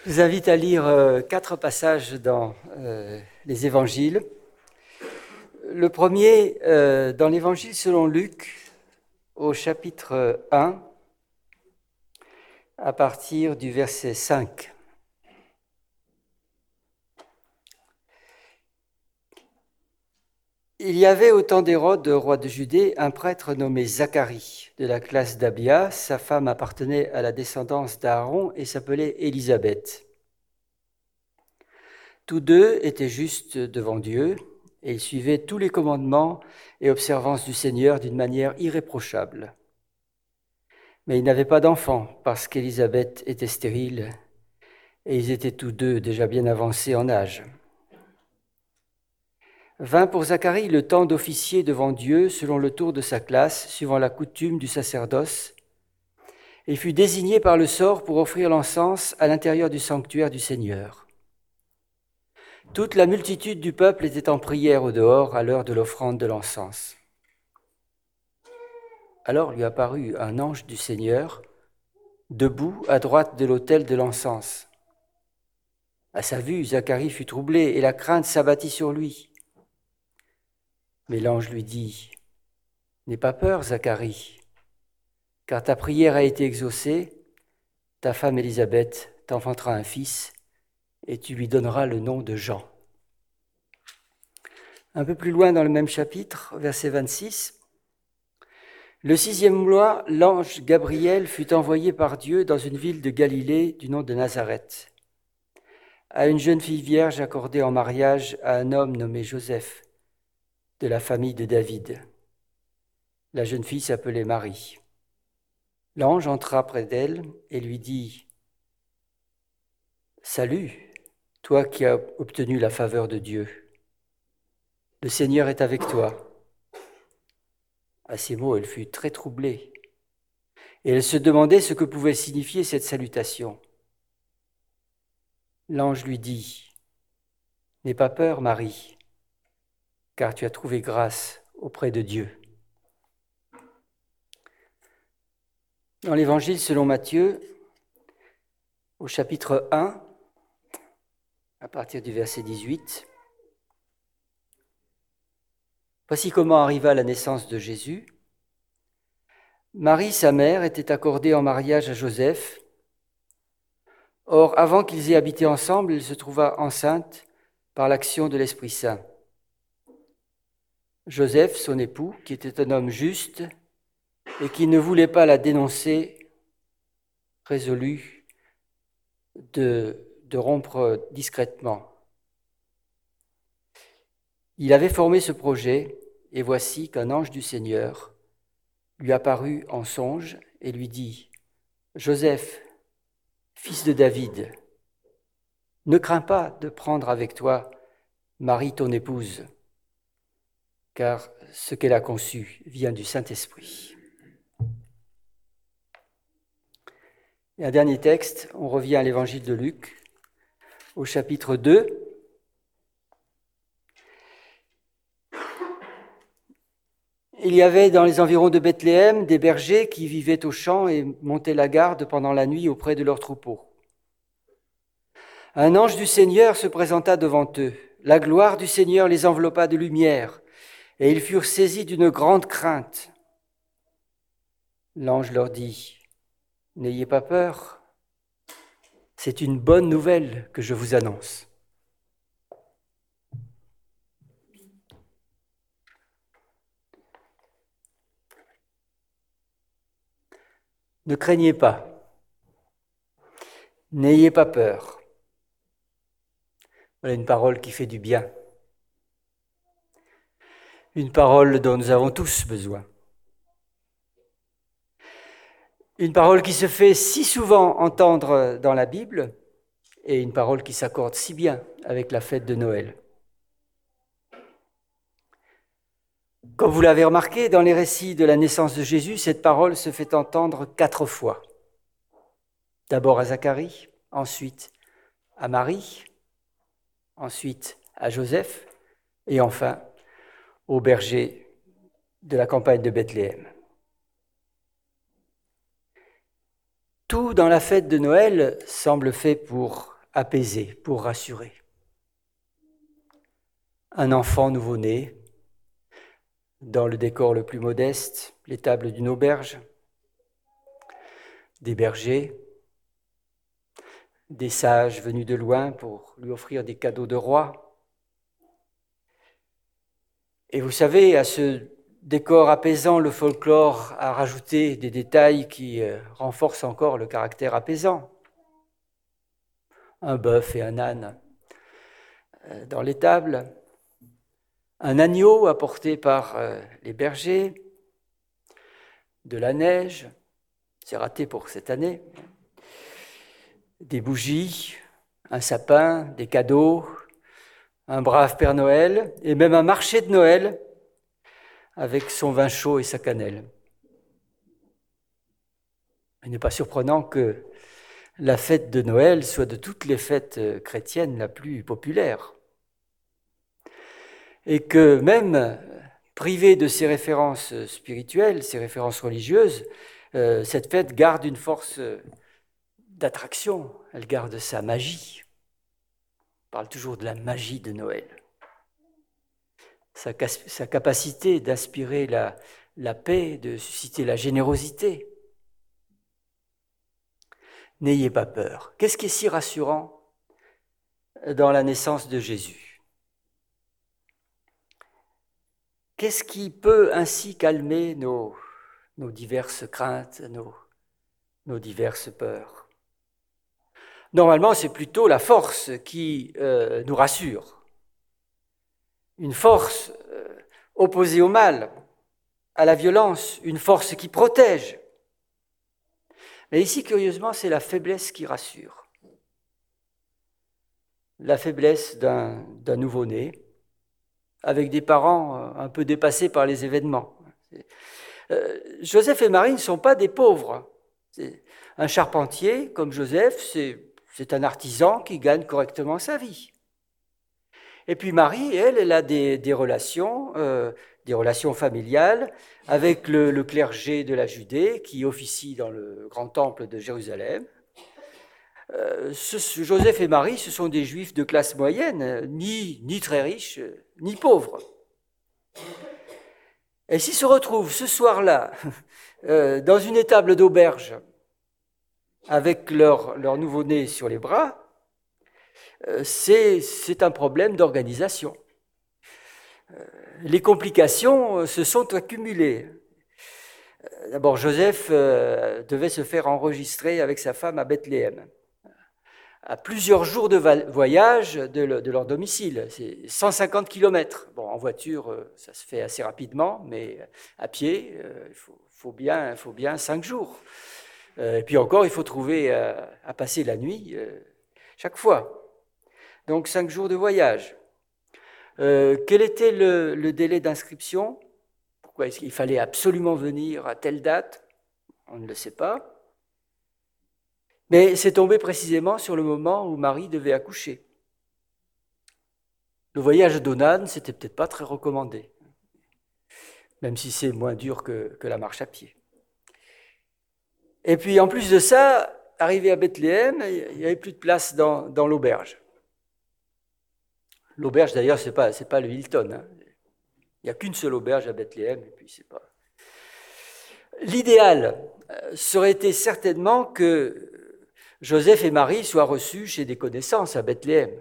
Je vous invite à lire 4 passages dans les évangiles. Le premier, dans l'évangile selon Luc, au chapitre 1, à partir du verset 5. Il y avait au temps d'Hérode, roi de Judée, un prêtre nommé Zacharie, de la classe d'Abia. Sa femme appartenait à la descendance d'Aaron et s'appelait Élisabeth. Tous deux étaient justes devant Dieu et ils suivaient tous les commandements et observances du Seigneur d'une manière irréprochable. Mais ils n'avaient pas d'enfants parce qu'Élisabeth était stérile et ils étaient tous deux déjà bien avancés en âge. Vint pour Zacharie le temps d'officier devant Dieu selon le tour de sa classe, suivant la coutume du sacerdoce. Il fut désigné par le sort pour offrir l'encens à l'intérieur du sanctuaire du Seigneur. Toute la multitude du peuple était en prière au dehors à l'heure de l'offrande de l'encens. Alors lui apparut un ange du Seigneur, debout à droite de l'autel de l'encens. À sa vue, Zacharie fut troublé et la crainte s'abattit sur lui. Mais l'ange lui dit : « N'aie pas peur, Zacharie, car ta prière a été exaucée, ta femme Élisabeth t'enfantera un fils et tu lui donneras le nom de Jean. » Un peu plus loin dans le même chapitre, verset 26, « Le 6e mois, l'ange Gabriel fut envoyé par Dieu dans une ville de Galilée du nom de Nazareth, à une jeune fille vierge accordée en mariage à un homme nommé Joseph, de la famille de David. La jeune fille s'appelait Marie. L'ange entra près d'elle et lui dit : « Salut, toi qui as obtenu la faveur de Dieu. Le Seigneur est avec toi. » À ces mots, elle fut très troublée et elle se demandait ce que pouvait signifier cette salutation. L'ange lui dit : « N'aie pas peur, Marie, car tu as trouvé grâce auprès de Dieu. » Dans l'Évangile selon Matthieu, au chapitre 1, à partir du verset 18, voici comment arriva la naissance de Jésus. Marie, sa mère, était accordée en mariage à Joseph. Or, avant qu'ils aient habité ensemble, elle se trouva enceinte par l'action de l'Esprit Saint. Joseph, son époux, qui était un homme juste et qui ne voulait pas la dénoncer, résolut de rompre discrètement. Il avait formé ce projet, et voici qu'un ange du Seigneur lui apparut en songe et lui dit : « Joseph, fils de David, ne crains pas de prendre avec toi Marie ton épouse, car ce qu'elle a conçu vient du Saint-Esprit. » Et un dernier texte, on revient à l'évangile de Luc, au chapitre 2. Il y avait dans les environs de Bethléem des bergers qui vivaient aux champs et montaient la garde pendant la nuit auprès de leurs troupeaux. Un ange du Seigneur se présenta devant eux. La gloire du Seigneur les enveloppa de lumière, et ils furent saisis d'une grande crainte. L'ange leur dit : « N'ayez pas peur, c'est une bonne nouvelle que je vous annonce. » Ne craignez pas, n'ayez pas peur. Voilà une parole qui fait du bien. Une parole dont nous avons tous besoin. Une parole qui se fait si souvent entendre dans la Bible et une parole qui s'accorde si bien avec la fête de Noël. Comme vous l'avez remarqué, dans les récits de la naissance de Jésus, cette parole se fait entendre 4 fois. D'abord à Zacharie, ensuite à Marie, ensuite à Joseph et enfin aux bergers de la campagne de Bethléem. Tout dans la fête de Noël semble fait pour apaiser, pour rassurer. Un enfant nouveau-né, dans le décor le plus modeste, l'étable d'une auberge, des bergers, des sages venus de loin pour lui offrir des cadeaux de roi. Et vous savez, à ce décor apaisant, le folklore a rajouté des détails qui renforcent encore le caractère apaisant. Un bœuf et un âne dans l'étable, un agneau apporté par les bergers, de la neige, c'est raté pour cette année, des bougies, un sapin, des cadeaux, un brave Père Noël, et même un marché de Noël avec son vin chaud et sa cannelle. Il n'est pas surprenant que la fête de Noël soit de toutes les fêtes chrétiennes la plus populaire. Et que même privée de ses références spirituelles, ses références religieuses, cette fête garde une force d'attraction, elle garde sa magie. On parle toujours de la magie de Noël. Sa capacité d'inspirer la paix, de susciter la générosité. N'ayez pas peur. Qu'est-ce qui est si rassurant dans la naissance de Jésus? Qu'est-ce qui peut ainsi calmer nos diverses craintes, nos diverses peurs? Normalement, c'est plutôt la force qui nous rassure. Une force opposée au mal, à la violence, une force qui protège. Mais ici, curieusement, c'est la faiblesse qui rassure. La faiblesse d'un nouveau-né, avec des parents un peu dépassés par les événements. Joseph et Marie ne sont pas des pauvres. Un charpentier comme Joseph, c'est un artisan qui gagne correctement sa vie. Et puis Marie, elle a des relations familiales avec le clergé de la Judée qui officie dans le grand temple de Jérusalem. Joseph et Marie, ce sont des juifs de classe moyenne, ni très riches, ni pauvres. Et s'ils se retrouvent ce soir-là dans une étable d'auberge avec leur nouveau-né sur les bras, c'est un problème d'organisation. Les complications se sont accumulées. D'abord, Joseph devait se faire enregistrer avec sa femme à Bethléem, à plusieurs jours de voyage de leur domicile. C'est 150 kilomètres. Bon, en voiture, ça se fait assez rapidement, mais à pied, il faut bien 5 jours. Et puis encore, il faut trouver à passer la nuit chaque fois. Donc 5 jours de voyage. Quel était le délai d'inscription? Pourquoi est-ce qu'il fallait absolument venir à telle date? On ne le sait pas. Mais c'est tombé précisément sur le moment où Marie devait accoucher. Le voyage d'Onan, c'était peut-être pas très recommandé, même si c'est moins dur que la marche à pied. Et puis en plus de ça, arrivé à Bethléem, il n'y avait plus de place dans l'auberge. L'auberge, d'ailleurs, c'est pas le Hilton. Hein. Il n'y a qu'une seule auberge à Bethléem, et puis c'est pas. L'idéal serait été certainement que Joseph et Marie soient reçus chez des connaissances à Bethléem.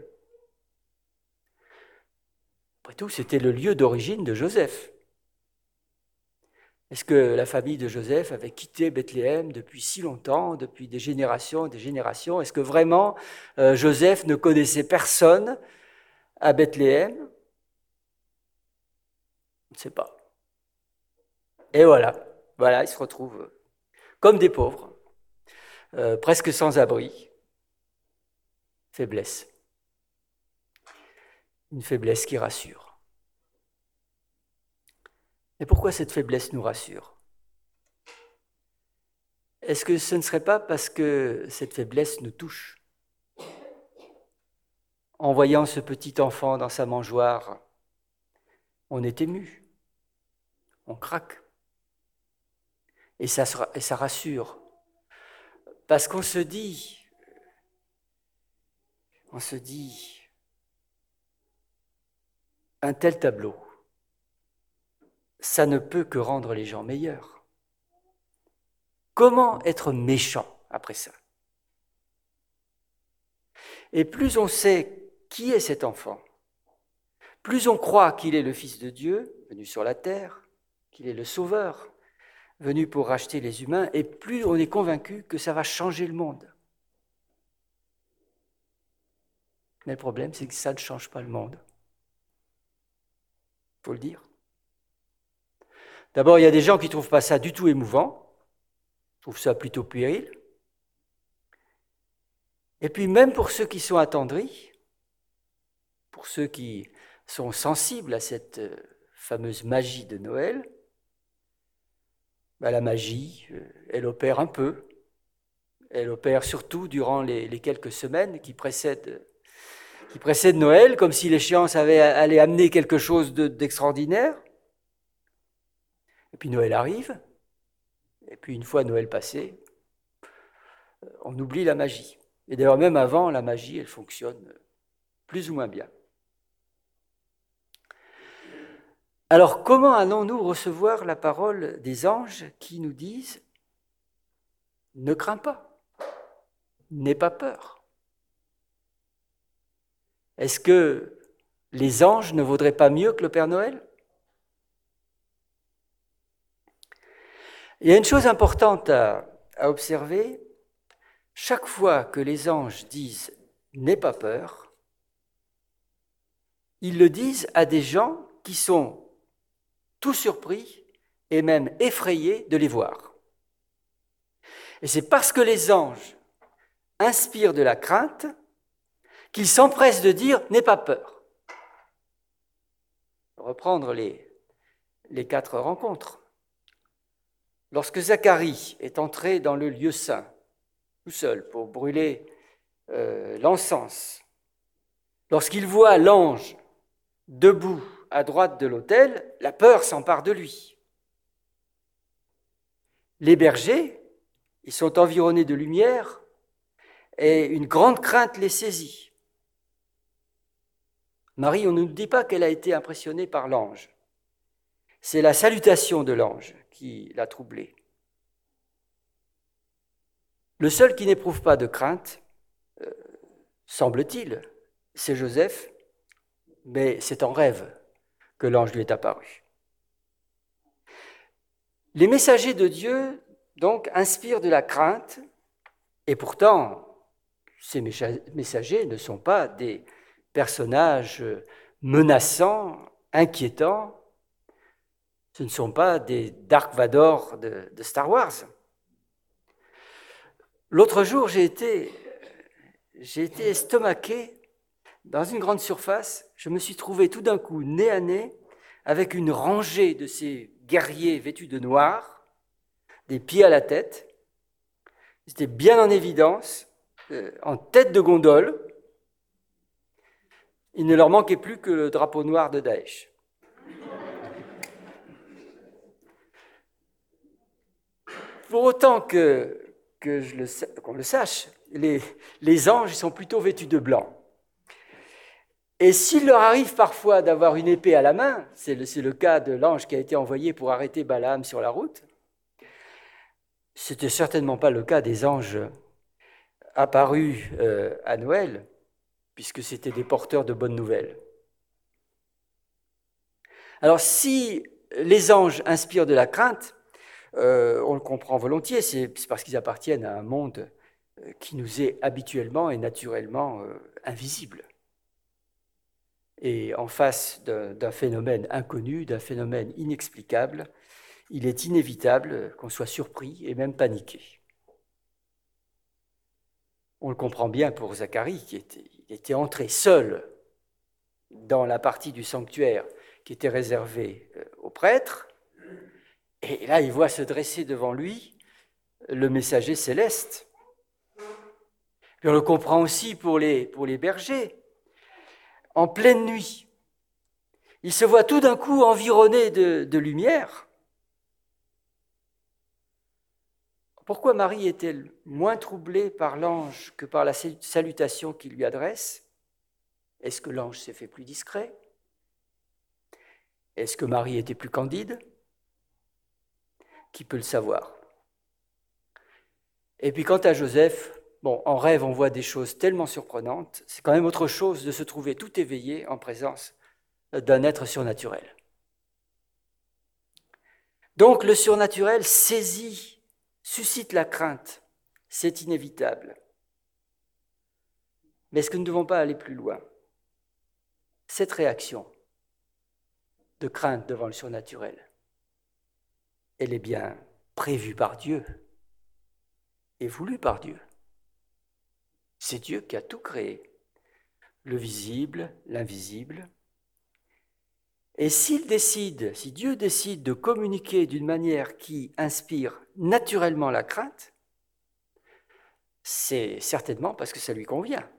Après tout, c'était le lieu d'origine de Joseph. Est-ce que la famille de Joseph avait quitté Bethléem depuis si longtemps, depuis des générations et des générations? Est-ce que vraiment Joseph ne connaissait personne à Bethléem? On ne sait pas. Et voilà, ils se retrouvent comme des pauvres, presque sans abri. Faiblesse. Une faiblesse qui rassure. Et pourquoi cette faiblesse nous rassure? Est-ce que ce ne serait pas parce que cette faiblesse nous touche? En voyant ce petit enfant dans sa mangeoire, on est ému, on craque. Et ça rassure. Parce qu'on se dit, on se dit, un tel tableau, ça ne peut que rendre les gens meilleurs. Comment être méchant après ça? Et plus on sait qui est cet enfant, plus on croit qu'il est le Fils de Dieu, venu sur la terre, qu'il est le Sauveur, venu pour racheter les humains, et plus on est convaincu que ça va changer le monde. Mais le problème, c'est que ça ne change pas le monde. Il faut le dire. D'abord, il y a des gens qui ne trouvent pas ça du tout émouvant, trouvent ça plutôt puéril. Et puis même pour ceux qui sont attendris, pour ceux qui sont sensibles à cette fameuse magie de Noël, la magie, elle opère un peu. Elle opère surtout durant les quelques semaines qui précèdent Noël, comme si l'échéance allait amener quelque chose d'extraordinaire. Et puis Noël arrive, et puis une fois Noël passé, on oublie la magie. Et d'ailleurs, même avant, la magie, elle fonctionne plus ou moins bien. Alors, comment allons-nous recevoir la parole des anges qui nous disent « Ne crains pas, n'aie pas peur ». Est-ce que les anges ne vaudraient pas mieux que le Père Noël? Il y a une chose importante à observer. Chaque fois que les anges disent « n'aie pas peur », ils le disent à des gens qui sont tout surpris et même effrayés de les voir. Et c'est parce que les anges inspirent de la crainte qu'ils s'empressent de dire « n'aie pas peur ». Reprendre les 4 rencontres. Lorsque Zacharie est entré dans le lieu saint, tout seul, pour brûler l'encens, lorsqu'il voit l'ange debout à droite de l'autel, la peur s'empare de lui. Les bergers, ils sont environnés de lumière et une grande crainte les saisit. Marie, on ne nous dit pas qu'elle a été impressionnée par l'ange. C'est la salutation de l'ange qui l'a troublée. Le seul qui n'éprouve pas de crainte, semble-t-il, c'est Joseph, mais c'est en rêve que l'ange lui est apparu. Les messagers de Dieu, donc, inspirent de la crainte, et pourtant, ces messagers ne sont pas des personnages menaçants, inquiétants, ce ne sont pas des Dark Vador de Star Wars. L'autre jour, j'ai été estomaqué dans une grande surface. Je me suis trouvé tout d'un coup nez à nez avec une rangée de ces guerriers vêtus de noir, des pieds à la tête. Ils étaient bien en évidence, en tête de gondole. Il ne leur manquait plus que le drapeau noir de Daesh. Pour autant qu'on le sache, les anges sont plutôt vêtus de blanc. Et s'il leur arrive parfois d'avoir une épée à la main, c'est le cas de l'ange qui a été envoyé pour arrêter Balaam sur la route, c'était certainement pas le cas des anges apparus à Noël, puisque c'était des porteurs de bonnes nouvelles. Alors si les anges inspirent de la crainte, on le comprend volontiers, c'est parce qu'ils appartiennent à un monde qui nous est habituellement et naturellement invisible. Et en face d'un phénomène inconnu, d'un phénomène inexplicable, il est inévitable qu'on soit surpris et même paniqué. On le comprend bien pour Zacharie, qui était entré seul dans la partie du sanctuaire qui était réservée aux prêtres, et là il voit se dresser devant lui le messager céleste. Puis on le comprend aussi pour les bergers. En pleine nuit, il se voit tout d'un coup environné de lumière. Pourquoi Marie est-elle moins troublée par l'ange que par la salutation qu'il lui adresse? Est-ce que l'ange s'est fait plus discret? Est-ce que Marie était plus candide? Qui peut le savoir? Et puis quant à Joseph, en rêve, on voit des choses tellement surprenantes. C'est quand même autre chose de se trouver tout éveillé en présence d'un être surnaturel. Donc le surnaturel saisit, suscite la crainte. C'est inévitable. Mais est-ce que nous ne devons pas aller plus loin? Cette réaction de crainte devant le surnaturel, elle est bien prévue par Dieu et voulue par Dieu. C'est Dieu qui a tout créé, le visible, l'invisible. Et si Dieu décide de communiquer d'une manière qui inspire naturellement la crainte, c'est certainement parce que ça lui convient.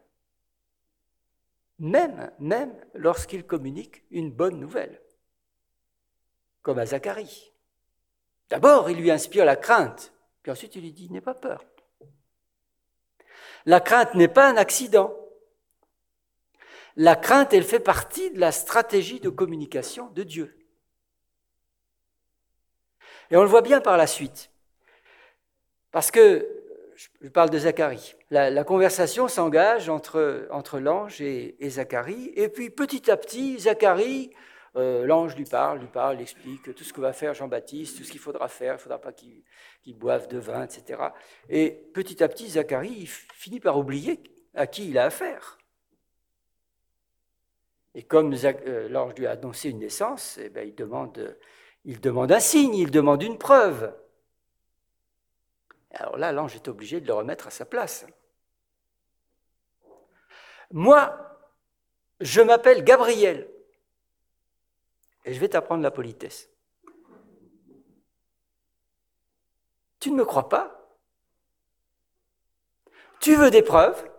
Même lorsqu'il communique une bonne nouvelle, comme à Zacharie. D'abord, il lui inspire la crainte, puis ensuite il lui dit « n'aie pas peur ». La crainte n'est pas un accident. La crainte, elle fait partie de la stratégie de communication de Dieu. Et on le voit bien par la suite. Parce que, je parle de Zacharie, la conversation s'engage entre l'ange et Zacharie, et puis petit à petit, Zacharie, l'ange lui parle, il explique tout ce que va faire Jean-Baptiste, tout ce qu'il faudra faire, il ne faudra pas qu'il boive de vin, etc. Et petit à petit, Zacharie il finit par oublier à qui il a affaire. Et comme l'ange lui a annoncé une naissance, il demande un signe, il demande une preuve. Alors là, l'ange est obligé de le remettre à sa place. Moi, je m'appelle Gabriel, et je vais t'apprendre la politesse. Tu ne me crois pas? Tu veux des preuves?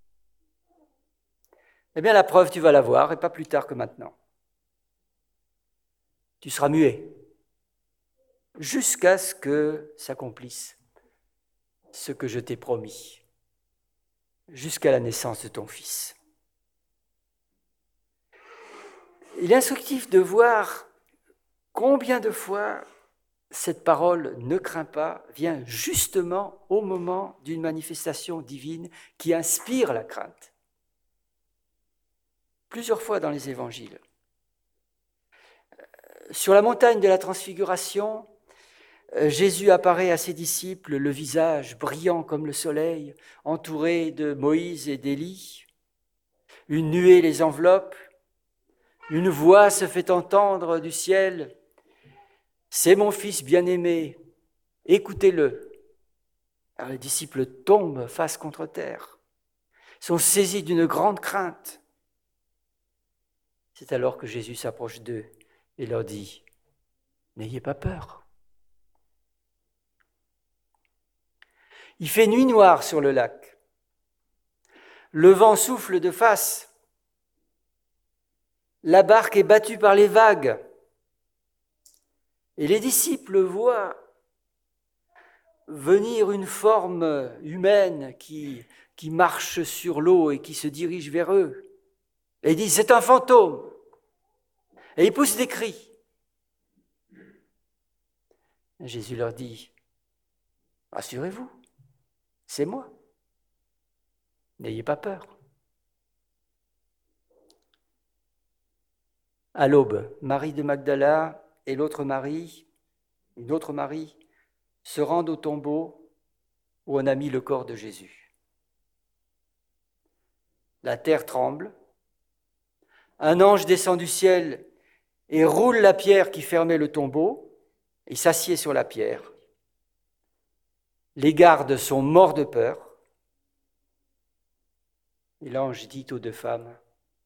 Eh bien, la preuve, tu vas la voir, et pas plus tard que maintenant. Tu seras muet, jusqu'à ce que s'accomplisse ce que je t'ai promis, jusqu'à la naissance de ton fils. Il est instructif de voir combien de fois cette parole « ne crains pas » vient justement au moment d'une manifestation divine qui inspire la crainte. Plusieurs fois dans les évangiles. Sur la montagne de la transfiguration, Jésus apparaît à ses disciples, le visage brillant comme le soleil, entouré de Moïse et d'Élie. Une nuée les enveloppe, une voix se fait entendre du ciel. « C'est mon fils bien-aimé, écoutez-le ». Alors les disciples tombent face contre terre, sont saisis d'une grande crainte. C'est alors que Jésus s'approche d'eux et leur dit « N'ayez pas peur ». Il fait nuit noire sur le lac. Le vent souffle de face. La barque est battue par les vagues. Et les disciples voient venir une forme humaine qui marche sur l'eau et qui se dirige vers eux. Et ils disent « c'est un fantôme ». Et ils poussent des cris. Jésus leur dit « rassurez-vous, c'est moi. N'ayez pas peur. » À l'aube, Marie de Magdala et une autre Marie, se rendent au tombeau où on a mis le corps de Jésus. La terre tremble. Un ange descend du ciel et roule la pierre qui fermait le tombeau et s'assied sur la pierre. Les gardes sont morts de peur. Et l'ange dit aux deux femmes,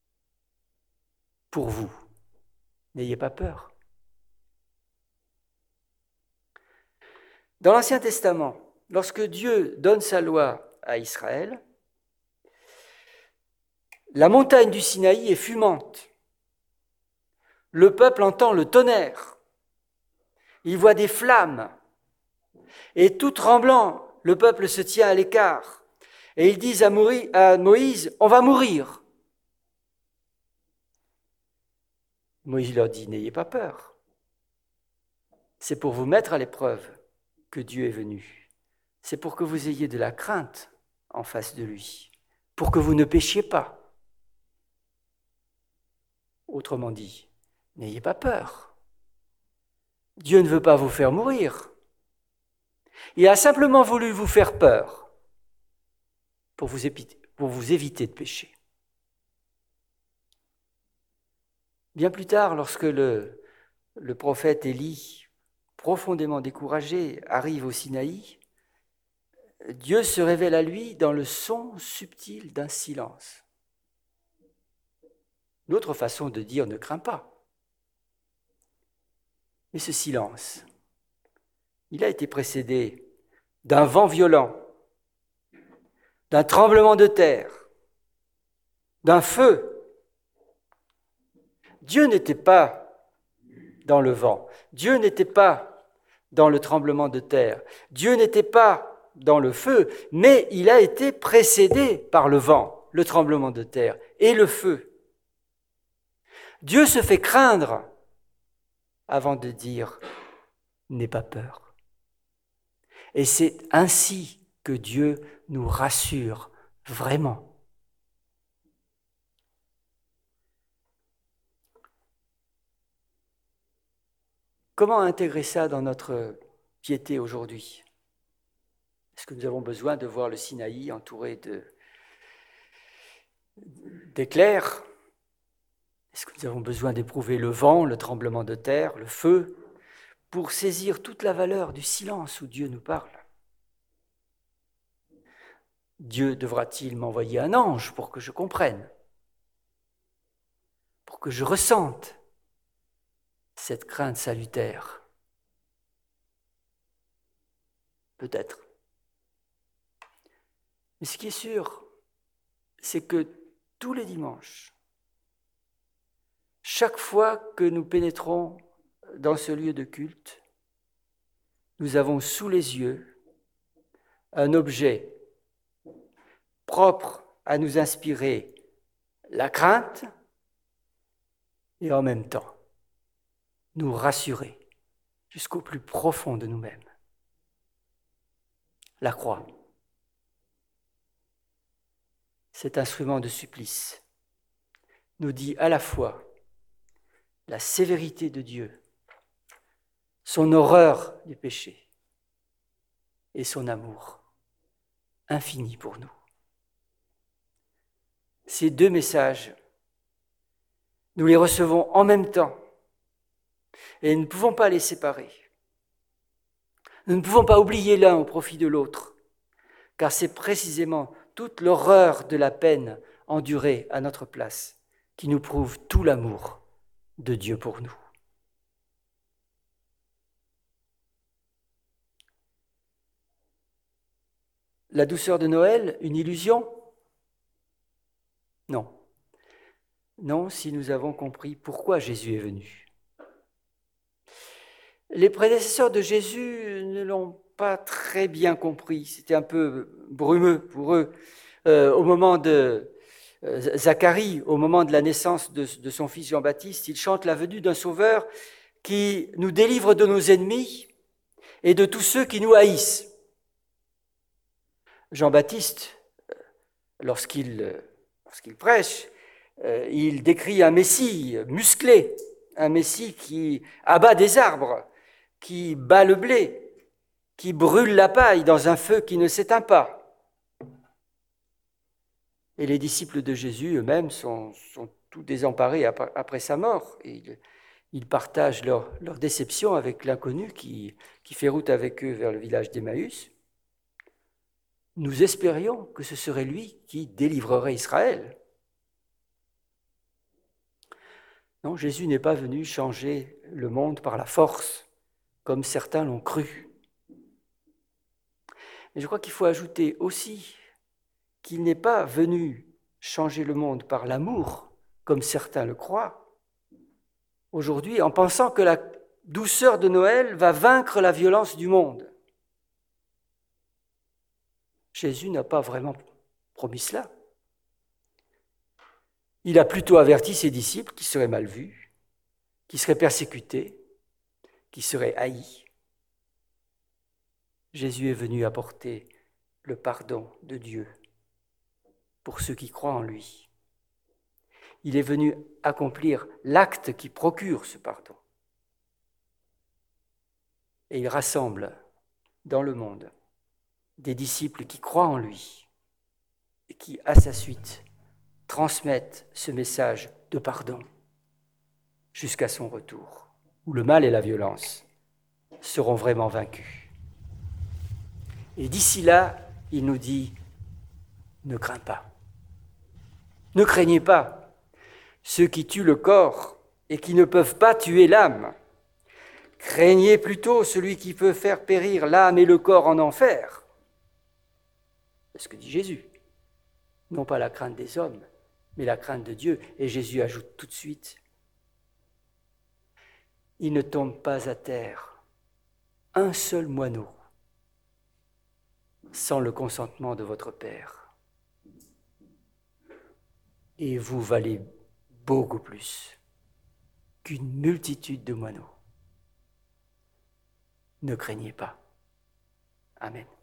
« Pour vous, n'ayez pas peur. » Dans l'Ancien Testament, lorsque Dieu donne sa loi à Israël, la montagne du Sinaï est fumante. Le peuple entend le tonnerre. Il voit des flammes. Et tout tremblant, le peuple se tient à l'écart. Et ils disent à Moïse, on va mourir. Moïse leur dit, n'ayez pas peur. C'est pour vous mettre à l'épreuve que Dieu est venu. C'est pour que vous ayez de la crainte en face de lui, pour que vous ne péchiez pas. Autrement dit, n'ayez pas peur. Dieu ne veut pas vous faire mourir. Il a simplement voulu vous faire peur pour vous éviter de pécher. Bien plus tard, lorsque le prophète Élie, profondément découragé, arrive au Sinaï, Dieu se révèle à lui dans le son subtil d'un silence. Une autre façon de dire ne crains pas. Mais ce silence, il a été précédé d'un vent violent, d'un tremblement de terre, d'un feu. Dieu n'était pas dans le vent, Dieu n'était pas dans le tremblement de terre, Dieu n'était pas dans le feu, mais il a été précédé par le vent, le tremblement de terre et le feu. Dieu se fait craindre avant de dire « n'aie pas peur ». Et c'est ainsi que Dieu nous rassure vraiment. Comment intégrer ça dans notre piété aujourd'hui ? Est-ce que nous avons besoin de voir le Sinaï entouré d'éclairs ? Est-ce que nous avons besoin d'éprouver le vent, le tremblement de terre, le feu, pour saisir toute la valeur du silence où Dieu nous parle ? Dieu devra-t-il m'envoyer un ange pour que je comprenne, pour que je ressente cette crainte salutaire ? Peut-être. Mais ce qui est sûr, c'est que tous les dimanches, chaque fois que nous pénétrons dans ce lieu de culte, nous avons sous les yeux un objet propre à nous inspirer la crainte et en même temps nous rassurer jusqu'au plus profond de nous-mêmes. La croix, cet instrument de supplice, nous dit à la fois la sévérité de Dieu, son horreur du péché et son amour infini pour nous. Ces deux messages, nous les recevons en même temps et nous ne pouvons pas les séparer. Nous ne pouvons pas oublier l'un au profit de l'autre, car c'est précisément toute l'horreur de la peine endurée à notre place qui nous prouve tout l'amour de Dieu pour nous. La douceur de Noël, une illusion ? Non. Non, si nous avons compris pourquoi Jésus est venu. Les prédécesseurs de Jésus ne l'ont pas très bien compris. C'était un peu brumeux pour eux. Au moment de Zacharie, au moment de la naissance de son fils Jean-Baptiste, il chante la venue d'un sauveur qui nous délivre de nos ennemis et de tous ceux qui nous haïssent. Jean-Baptiste, lorsqu'il prêche, il décrit un Messie musclé, un Messie qui abat des arbres, qui bat le blé, qui brûle la paille dans un feu qui ne s'éteint pas. Et les disciples de Jésus eux-mêmes sont tout désemparés après sa mort. Et ils partagent leur déception avec l'inconnu qui fait route avec eux vers le village d'Emmaüs. Nous espérions que ce serait lui qui délivrerait Israël. Non, Jésus n'est pas venu changer le monde par la force, comme certains l'ont cru. Mais je crois qu'il faut ajouter aussi qu'il n'est pas venu changer le monde par l'amour, comme certains le croient, aujourd'hui, en pensant que la douceur de Noël va vaincre la violence du monde. Jésus n'a pas vraiment promis cela. Il a plutôt averti ses disciples qui seraient mal vus, qui seraient persécutés, qui seraient haïs. Jésus est venu apporter le pardon de Dieu pour ceux qui croient en lui. Il est venu accomplir l'acte qui procure ce pardon. Et il rassemble dans le monde des disciples qui croient en lui et qui, à sa suite, transmettent ce message de pardon jusqu'à son retour, où le mal et la violence seront vraiment vaincus. Et d'ici là, il nous dit, ne crains pas. Ne craignez pas ceux qui tuent le corps et qui ne peuvent pas tuer l'âme. Craignez plutôt celui qui peut faire périr l'âme et le corps en enfer. C'est ce que dit Jésus. Non pas la crainte des hommes, mais la crainte de Dieu. Et Jésus ajoute tout de suite, il ne tombe pas à terre un seul moineau sans le consentement de votre Père. Et vous valez beaucoup plus qu'une multitude de moineaux. Ne craignez pas. Amen.